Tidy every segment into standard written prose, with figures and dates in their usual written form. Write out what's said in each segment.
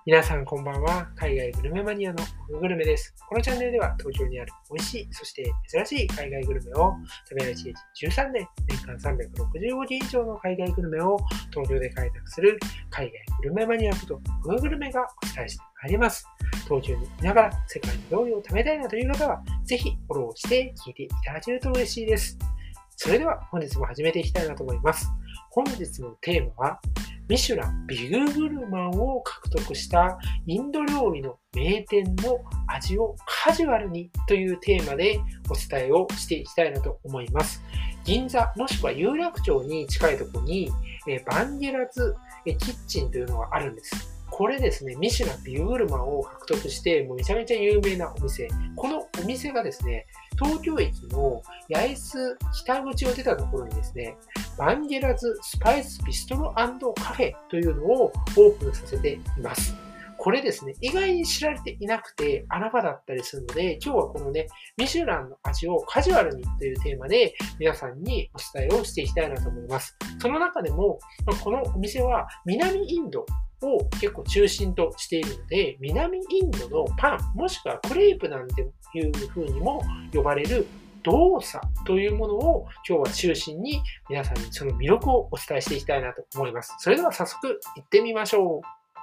皆さんこんばんは。海外グルメマニアのオググルメです。このチャンネルでは東京にある美味しい、そして珍しい海外グルメを食べ歩き歴13年、年間365件以上の海外グルメを東京で開拓する海外グルメマニアことオググルメがお伝えしてまいります。東京にいながら世界の料理を食べたいなという方は、ぜひフォローして聞いていただけると嬉しいです。それでは本日も始めていきたいなと思います。本日のテーマは、ミシュランビググルマンを獲得したインド料理の名店の味をカジュアルにというテーマでお伝えをしていきたいなと思います。銀座もしくは有楽町に近いところにバンゲラズキッチンというのがあるんです。これですね、ミシュランビググルマンを獲得してもうめちゃめちゃ有名なお店。このお店がですね、東京駅の八重洲北口を出たところにですね、バンゲラズスパイスビストロ&カフェというのをオープンさせています。これですね、意外に知られていなくて穴場だったりするので、今日はこのね、ミシュランの味をカジュアルにというテーマで皆さんにお伝えをしていきたいなと思います。その中でも、このお店は南インドを結構中心としているので、南インドのパン、もしくはクレープなんていう風にも呼ばれるドーサというものを今日は中心に皆さんにその魅力をお伝えしていきたいなと思います。それでは早速行ってみましょう。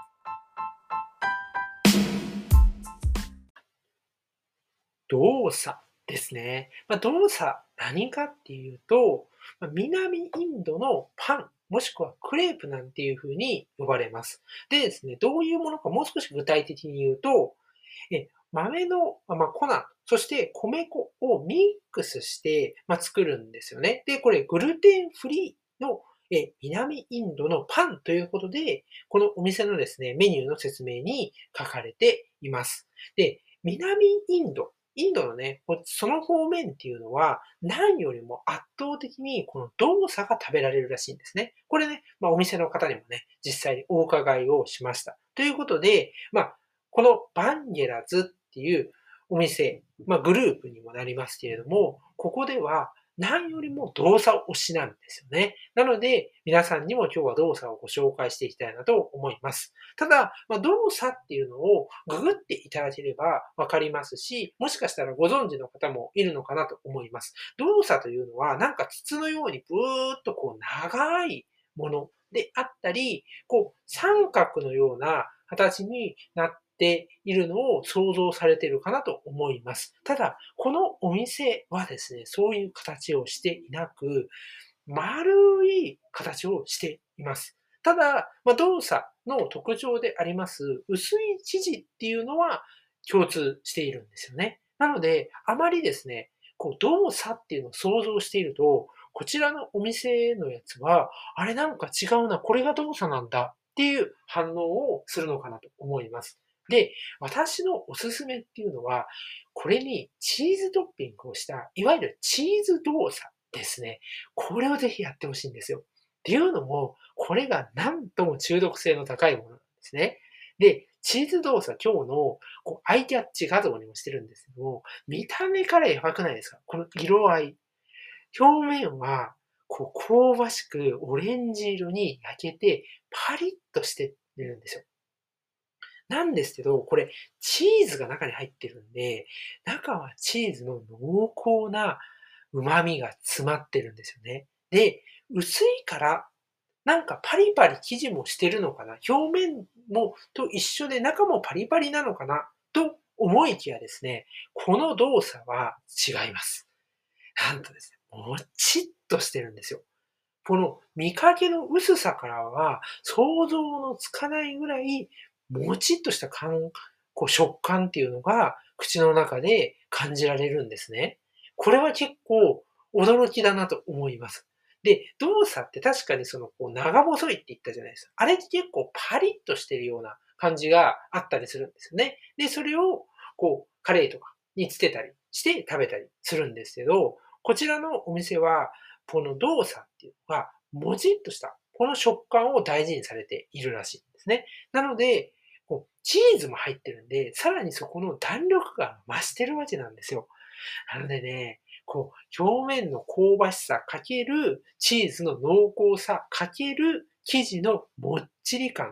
ドーサですね。ドーサ何かっていうと、南インドのパン、もしくはクレープなんていう風に呼ばれます。でですね、どういうものかもう少し具体的に言うと、豆の、粉、そして米粉をミックスして、作るんですよね。で、これグルテンフリーの南インドのパンということで、このお店のですね、メニューの説明に書かれています。で、南インド、インドのね、その方面っていうのは、何よりも圧倒的にこの動作が食べられるらしいんですね。これね、お店の方にもね、実際にお伺いをしました。ということで、このバンゲラズっていうお店、グループにもなりますけれども、ここでは何よりも動作推しなんですよね。なので、皆さんにも今日は動作をご紹介していきたいなと思います。ただ、動作っていうのをググっていただければわかりますし、もしかしたらご存知の方もいるのかなと思います。動作というのはなんか筒のようにブーっとこう長いものであったり、こう三角のような形になっているのを想像されているかなと思います。ただ、このお店はですね、そういう形をしていなく、丸い形をしています。ただ、動作の特徴であります薄い生地っていうのは共通しているんですよね。なので、あまりですね、こう動作っていうのを想像していると、こちらのお店のやつは、あれなんか違うな、これが動作なんだっていう反応をするのかなと思います。で、私のおすすめっていうのは、これにチーズトッピングをした、いわゆるチーズ動作ですね。これをぜひやってほしいんですよ。っていうのも、これがなんとも中毒性の高いものなんですね。で、チーズ動作、今日のアイキャッチ画像にもしてるんですけども、見た目からやばくないですか？この色合い。表面は、香ばしくオレンジ色に焼けて、パリッとしてるんですよ。なんですけど、これ、チーズが中に入ってるんで、中はチーズの濃厚な旨味が詰まってるんですよね。で、薄いから、なんかパリパリ生地もしてるのかな、表面もと一緒で中もパリパリなのかなと思いきやですね、この動作は違います。なんとですね、もちっとしてるんですよ。この見かけの薄さからは想像のつかないぐらい、もちっとした食感っていうのが口の中で感じられるんですね。これは結構驚きだなと思います。で、動作って確かに長細いって言ったじゃないですか。あれって結構パリッとしてるような感じがあったりするんですよね。で、それをカレーとかにつけたりして食べたりするんですけど、こちらのお店はこの動作っていうのが、もちっとした、この食感を大事にされているらしいんですね。なので、チーズも入ってるんで、さらにそこの弾力が増してるわけなんですよ。なのでね、表面の香ばしさかけるチーズの濃厚さかける生地のもっちり感。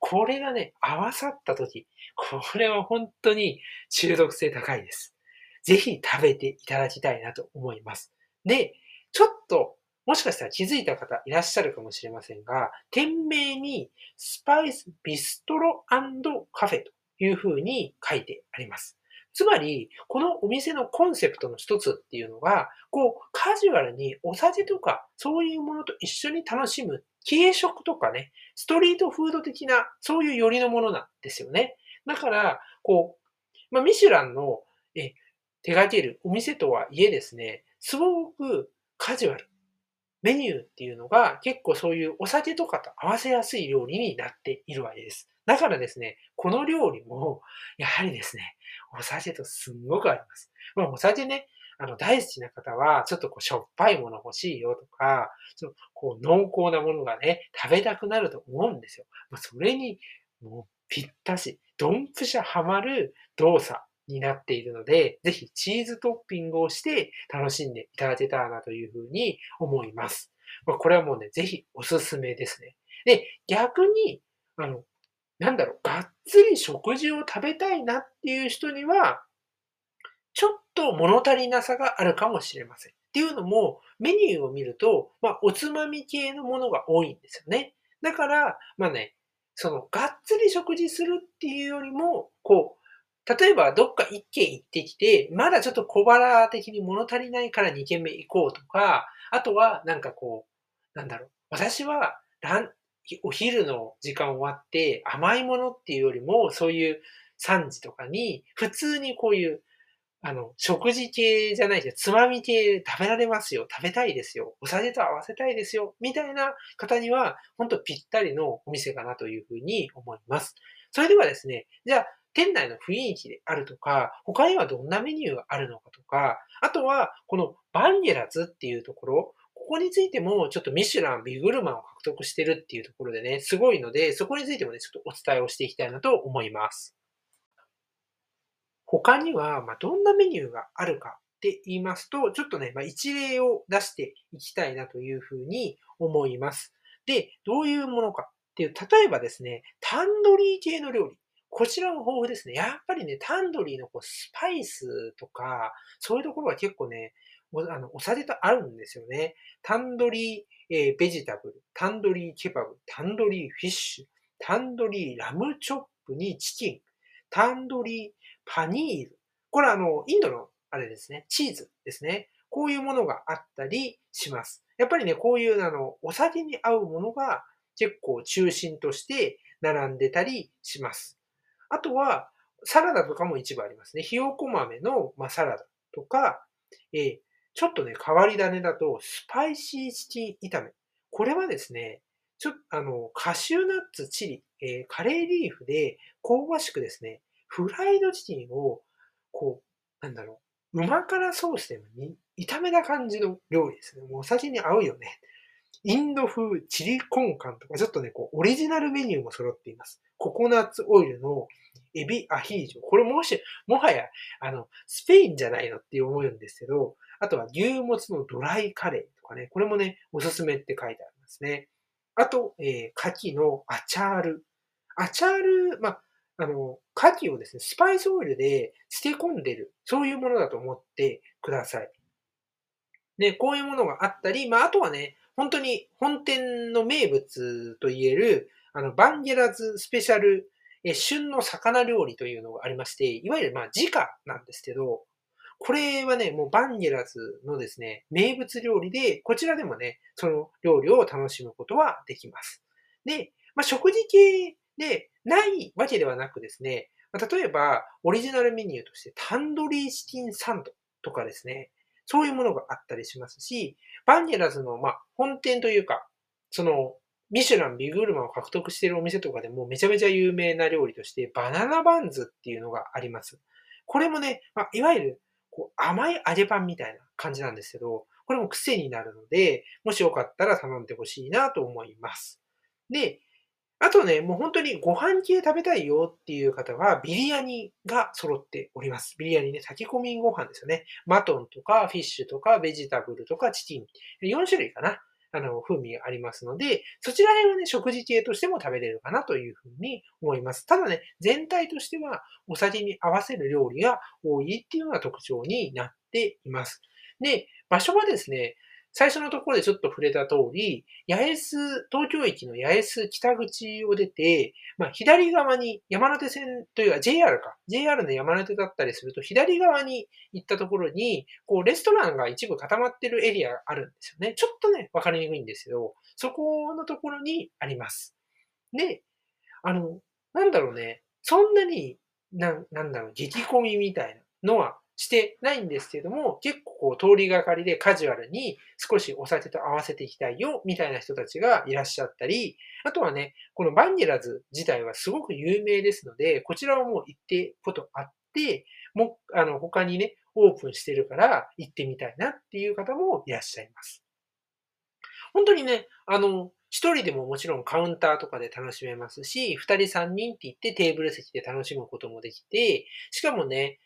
これがね、合わさった時、これは本当に中毒性高いです。ぜひ食べていただきたいなと思います。で、ちょっと、もしかしたら気づいた方いらっしゃるかもしれませんが、店名にスパイスビストロ&カフェという風に書いてあります。つまり、このお店のコンセプトの一つっていうのが、カジュアルにお酒とか、そういうものと一緒に楽しむ、軽食とかね、ストリートフード的な、そういう寄りのものなんですよね。だから、ミシュランの、手掛けるお店とはいえですね、すごくカジュアル。メニューっていうのが結構そういうお酒とかと合わせやすい料理になっているわけです。だからですね、この料理もやはりですね、お酒とすんごく合います。お酒ね、大好きな方は、ちょっとしょっぱいもの欲しいよとか、濃厚なものがね、食べたくなると思うんですよ。それに、もうぴったし、ドンピシャハマる動作になっているので、ぜひチーズトッピングをして楽しんでいただけたらなというふうに思います。これはもうね、ぜひおすすめですね。で、逆に、がっつり食事を食べたいなっていう人には、ちょっと物足りなさがあるかもしれません。っていうのも、メニューを見ると、おつまみ系のものが多いんですよね。だから、がっつり食事するっていうよりも、例えばどっか1軒行ってきて、まだちょっと小腹的に物足りないから2軒目行こうとか、あとは私はお昼の時間終わって甘いものっていうよりも、そういう3時とかに普通にこういう食事系じゃないです、つまみ系食べられますよ、食べたいですよ、お酒と合わせたいですよ、みたいな方には、ほんとぴったりのお店かなというふうに思います。それではですね、じゃあ、店内の雰囲気であるとか、他にはどんなメニューがあるのかとか、あとは、このバンゲラズっていうところ、ここについてもちょっとミシュラン、ビブグルマンを獲得してるっていうところでね、すごいので、そこについてもね、ちょっとお伝えをしていきたいなと思います。他には、どんなメニューがあるかって言いますと、ちょっとね、一例を出していきたいなというふうに思います。で、どういうものかっていう、例えばですね、タンドリー系の料理。こちらも豊富ですね。やっぱりね、タンドリーのスパイスとか、そういうところが結構ね、お酒と合うんですよね。タンドリー、ベジタブル、タンドリーケバブ、タンドリーフィッシュ、タンドリーラムチョップにチキン、タンドリーパニール。これはインドのあれですね、チーズですね。こういうものがあったりします。やっぱりね、こういうお酒に合うものが結構中心として並んでたりします。あとは、サラダとかも一部ありますね。ひよこ豆の、サラダとか、えーちょっとね、変わり種だと、スパイシーチキン炒め。これはですね、カシューナッツ、チリ、カレーリーフで香ばしくですね、フライドチキンを、こ旨辛ソースで炒めた感じの料理ですね。もうお酒に合うよね。インド風チリコンカンとか、ちょっとね、オリジナルメニューも揃っています。ココナッツオイルのエビアヒージョ。これもはや、スペインじゃないのって思うんですけど、あとは牛もつのドライカレーとかね、これもね、おすすめって書いてありますね。あと、牡蠣のアチャール。アチャール、牡蠣をですね、スパイスオイルで漬け込んでる、そういうものだと思ってください。で、こういうものがあったり、あとはね、本当に本店の名物と言える、バンゲラズスペシャル、旬の魚料理というのがありまして、いわゆる、時価なんですけど、これはね、もうバンゲラズのですね、名物料理で、こちらでもね、その料理を楽しむことはできます。で、食事系でないわけではなくですね、例えば、オリジナルメニューとしてタンドリーチキンサンドとかですね、そういうものがあったりしますし、バンゲラズの、本店というか、ミシュランビブグルマンを獲得しているお店とかでもめちゃめちゃ有名な料理として、バナナバンズっていうのがあります。これもね、いわゆる甘い揚げパンみたいな感じなんですけど、これも癖になるので、もしよかったら頼んでほしいなと思います。で、あとね、もう本当にご飯系食べたいよっていう方は、ビリヤニが揃っております。ビリヤニね、炊き込みご飯ですよね。マトンとかフィッシュとかベジタブルとかチキン。4種類かな。 風味がありますので、そちら辺はね、食事系としても食べれるかなというふうに思います。ただね、全体としてはお酒に合わせる料理が多いっていうのが特徴になっています。で、場所はですね、最初のところでちょっと触れた通り、東京駅の八重洲北口を出て、左側に山手線というか JR か。JR の山手だったりすると、左側に行ったところに、レストランが一部固まってるエリアがあるんですよね。ちょっとね、わかりにくいんですけど、そこのところにあります。で、あの、なんだろうね、そんなに、激混みみたいなのはしてないんですけども、結構通りがかりでカジュアルに少しお酒と合わせていきたいよ、みたいな人たちがいらっしゃったり、あとはね、このバンゲラズ自体はすごく有名ですので、こちらをもう行ってことあって、他にね、オープンしてるから行ってみたいなっていう方もいらっしゃいます。本当にね、一人でももちろんカウンターとかで楽しめますし、二人三人って言ってテーブル席で楽しむこともできて、しかもね、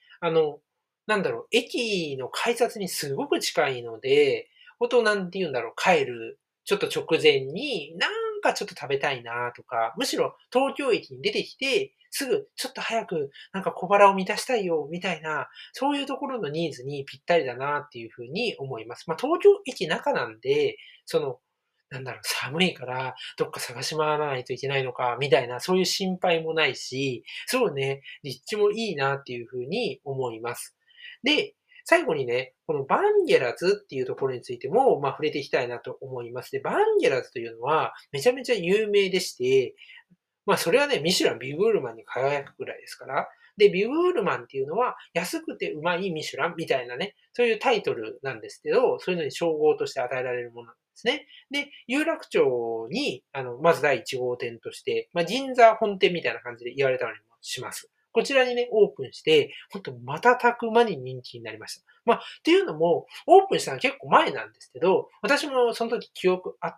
駅の改札にすごく近いので、なんて言うんだろう、帰るちょっと直前に、なんかちょっと食べたいなとか、むしろ東京駅に出てきて、すぐちょっと早くなんか小腹を満たしたいよみたいな、そういうところのニーズにぴったりだなっていうふうに思います。東京駅中なんで、その、寒いからどっか探し回らないといけないのか、みたいな、そういう心配もないし、すごいね、立地もいいなっていうふうに思います。で、最後にね、このバンゲラズっていうところについても、触れていきたいなと思います。で、バンゲラズというのはめちゃめちゃ有名でして、それはね、ミシュランビブグルマンに輝くぐらいですから。で、ビブグルマンっていうのは、安くてうまいミシュランみたいなね、そういうタイトルなんですけど、そういうのに称号として与えられるものなんですね。で、有楽町に、まず第1号店として、銀座本店みたいな感じで言われたりもします。こちらにね、オープンして、ほんと瞬く間に人気になりました。っていうのも、オープンしたのは結構前なんですけど、私もその時記憶あって、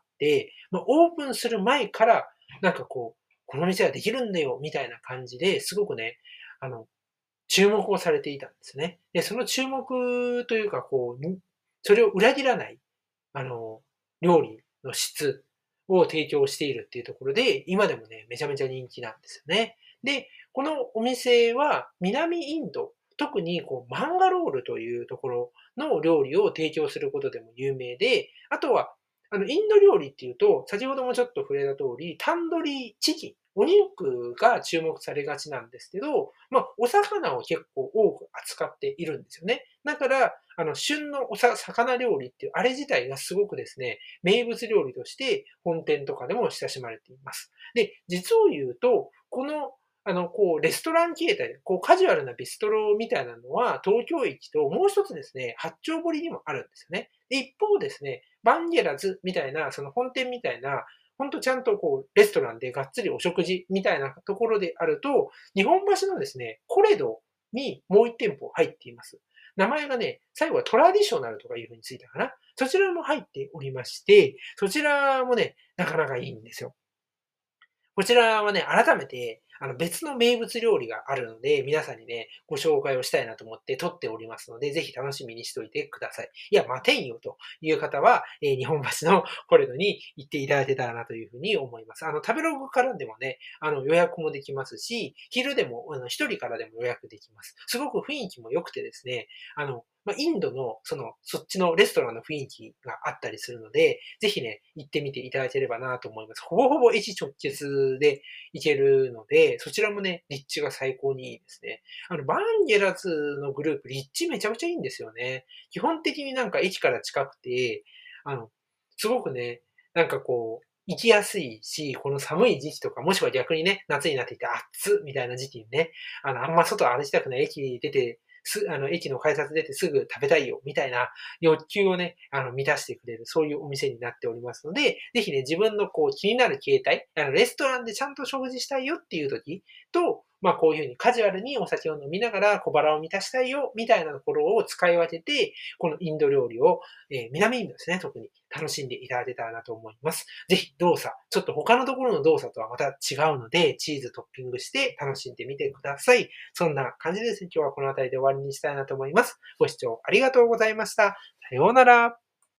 オープンする前から、この店はできるんだよ、みたいな感じですごくね、あの、注目をされていたんですね。で、その注目というか、それを裏切らない、あの、料理の質を提供しているっていうところで、今でもね、めちゃめちゃ人気なんですよね。で、このお店は南インド、特にマンガロールというところの料理を提供することでも有名で、あとはインド料理っていうと、先ほどもちょっと触れた通り、タンドリーチキン、お肉が注目されがちなんですけど、お魚を結構多く扱っているんですよね。だから、旬の魚料理っていう、あれ自体がすごくですね、名物料理として本店とかでも親しまれています。で、実を言うと、レストラン形態で、カジュアルなビストロみたいなのは、東京駅ともう一つですね、八丁堀にもあるんですよね。で、一方ですね、バンゲラズみたいな、その本店みたいな、ほんとちゃんとレストランでがっつりお食事みたいなところであると、日本橋のですね、コレドにもう1店舗入っています。名前がね、最後はトラディショナルとかいう風についたかな。そちらも入っておりまして、そちらもね、なかなかいいんですよ。こちらはね、改めて、別の名物料理があるので、皆さんにね、ご紹介をしたいなと思って撮っておりますので、ぜひ楽しみにしておいてください。いや、待てんよという方は、日本橋のコレドに行っていただけたらなというふうに思います。食べログからでもね、予約もできますし、昼でも、一人からでも予約できます。すごく雰囲気も良くてですね、インドの、そっちのレストランの雰囲気があったりするので、ぜひね、行ってみていただければなと思います。ほぼほぼ駅直結で行けるので、そちらもね、立地が最高にいいですね。バンゲラズのグループ、立地めちゃくちゃいいんですよね。基本的になんか駅から近くて、あの、すごくね、行きやすいし、この寒い時期とか、もしくは逆にね、夏になってきて暑っみたいな時期にね、あんま外歩きたくない駅出て、駅の改札出てすぐ食べたいよ、みたいな欲求をね、満たしてくれる、そういうお店になっておりますので、ぜひね、自分の気になる形態、レストランでちゃんと食事したいよっていう時と、こういうふうにカジュアルにお酒を飲みながら小腹を満たしたいよ、みたいなところを使い分けて、このインド料理を、南インドですね、特に楽しんでいただけたらなと思います。ぜひ動作、ちょっと他のところの動作とはまた違うので、チーズトッピングして楽しんでみてください。そんな感じですね。今日はこの辺りで終わりにしたいなと思います。ご視聴ありがとうございました。さようなら。